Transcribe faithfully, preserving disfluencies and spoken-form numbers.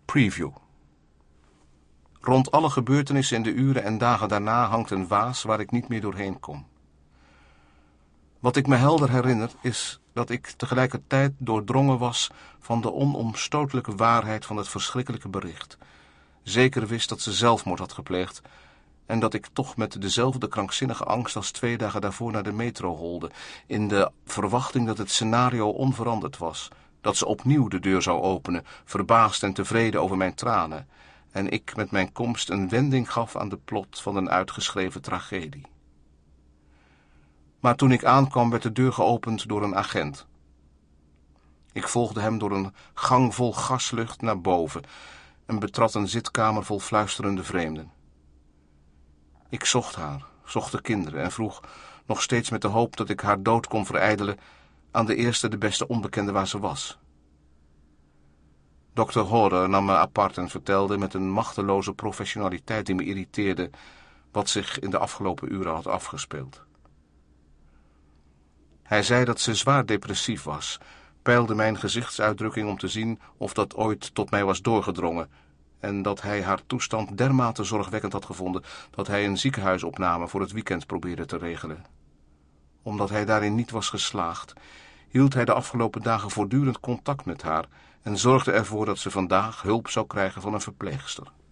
Preview. Rond alle gebeurtenissen in de uren en dagen daarna hangt een waas waar ik niet meer doorheen kom. Wat ik me helder herinner is dat ik tegelijkertijd doordrongen was van de onomstotelijke waarheid van het verschrikkelijke bericht. Zeker wist dat ze zelfmoord had gepleegd en dat ik toch met dezelfde krankzinnige angst als twee dagen daarvoor naar de metro holde, in de verwachting dat het scenario onveranderd was, dat ze opnieuw de deur zou openen, verbaasd en tevreden over mijn tranen, en ik met mijn komst een wending gaf aan de plot van een uitgeschreven tragedie. Maar toen ik aankwam werd de deur geopend door een agent. Ik volgde hem door een gang vol gaslucht naar boven en betrad een zitkamer vol fluisterende vreemden. Ik zocht haar, zocht de kinderen en vroeg, nog steeds met de hoop dat ik haar dood kon verijdelen, aan de eerste de beste onbekende waar ze was. dokter Horror nam me apart en vertelde met een machteloze professionaliteit die me irriteerde wat zich in de afgelopen uren had afgespeeld. Hij zei dat ze zwaar depressief was, peilde mijn gezichtsuitdrukking om te zien of dat ooit tot mij was doorgedrongen, en dat hij haar toestand dermate zorgwekkend had gevonden dat hij een ziekenhuisopname voor het weekend probeerde te regelen. Omdat hij daarin niet was geslaagd, hield hij de afgelopen dagen voortdurend contact met haar en zorgde ervoor dat ze vandaag hulp zou krijgen van een verpleegster.